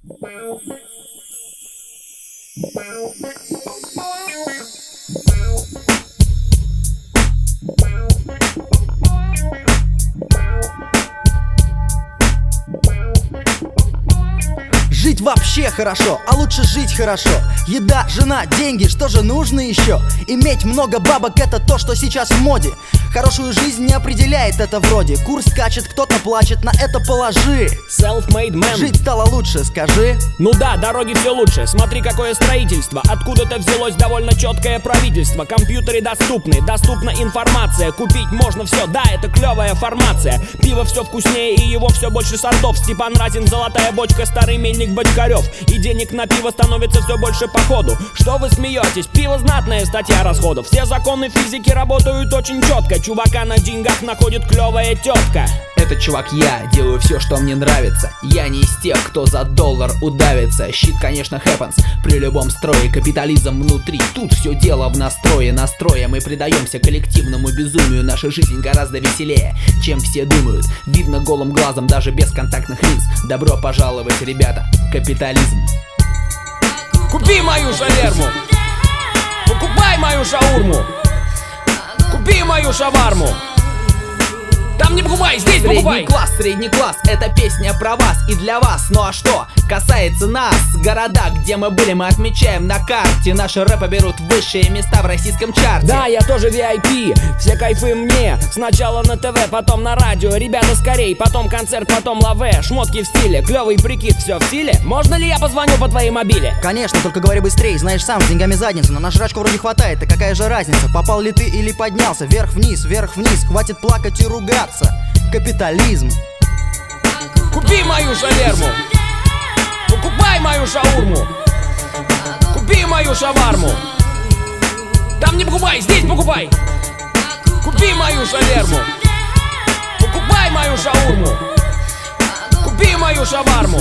Жить вообще хорошо, а лучше жить хорошо. Еда, жена, деньги, что же нужно еще? Иметь много бабок — это то, что сейчас в моде. Хорошую жизнь не определяет это вроде. Курс скачет, кто-то плачет, на это положи. Self-made man. Жить стало лучше, скажи. Ну да, дороги все лучше, смотри какое строительство. Откуда-то взялось довольно четкое правительство. Компьютеры доступны, доступна информация. Купить можно все, да, это клевая формация. Пиво все вкуснее и его все больше сортов. Степан Разин, золотая бочка, старый мельник Бочкарев. И денег на пиво становится все больше по ходу. Что вы смеетесь? Пиво знатная статья расходов. Все законы физики работают очень четко. Чувака на деньгах находит клевая тетка. Этот чувак я, делаю все, что мне нравится. Я не из тех, кто за доллар удавится. Щит, конечно, happens при любом строе. Капитализм внутри, тут все дело в настрое. Настроя мы предаемся коллективному безумию. Наша жизнь гораздо веселее, чем все думают. Видно голым глазом, даже без контактных линз. Добро пожаловать, ребята, капитализм. Купи мою шаверму, покупай мою шаурму, купи мою шаварму. Там не покупай, здесь покупай. Средний класс, это песня про вас и для вас. Ну а что касается нас, города, где мы были, мы отмечаем на карте. Наши рэпы берут высшие места в российском чарте. Да, я тоже VIP, все кайфы мне. Сначала на ТВ, потом на радио. Ребята, скорей, потом концерт, потом лаве. Шмотки в стиле, клевый прикид, все в силе. Можно ли я позвоню по твоей мобиле? Конечно, только говори быстрее, знаешь сам, с деньгами задницу. На жрачку вроде хватает, а какая же разница? Попал ли ты или поднялся? Вверх-вниз, хватит плакать и ругаться. Капитализм. Купи мою шаверму, покупай мою шаурму, купи мою шаварму. Там не покупай, здесь покупай. Купи мою шаверму, покупай мою шаурму, купи мою шаварму.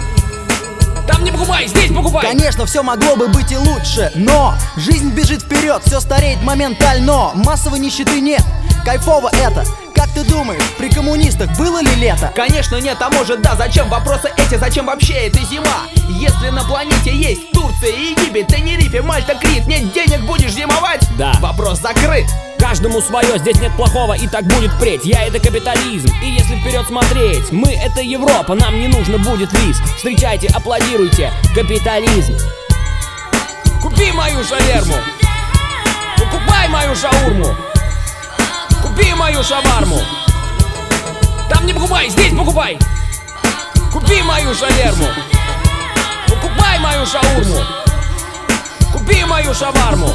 Там не покупай, здесь покупай. Конечно, все могло бы быть и лучше, но жизнь бежит вперед, все стареет моментально. Массовой нищеты нет, кайфово это. Как ты думаешь, при коммунистах было ли лето? Конечно нет, а может да, зачем вопросы эти, зачем вообще эта зима? Если на планете есть Турция, Египет, Тенерифе, Мальта, Крит, нет денег, будешь зимовать? Да. Вопрос закрыт. Каждому свое, здесь нет плохого и так будет впредь. Я — это капитализм, и если вперед смотреть, мы — это Европа, нам не нужно будет виз. Встречайте, аплодируйте, капитализм. Купи мою шаверму, покупай мою шаурму, купи мою шаварму. Там не покупай, здесь покупай. Купи мою шаверму, покупай мою шаурму, купи мою шаварму.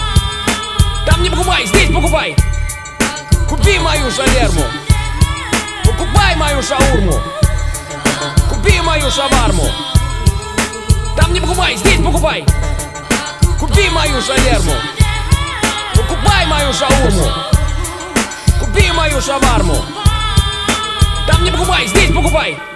Там не покупай, здесь покупай. Купи мою шаверму, покупай мою шаурму, купи мою шаварму. Там не покупай, здесь покупай. Купи мою шаверму, покупай мою шаурму, купи мою шаварму. Там не покупай, здесь покупай.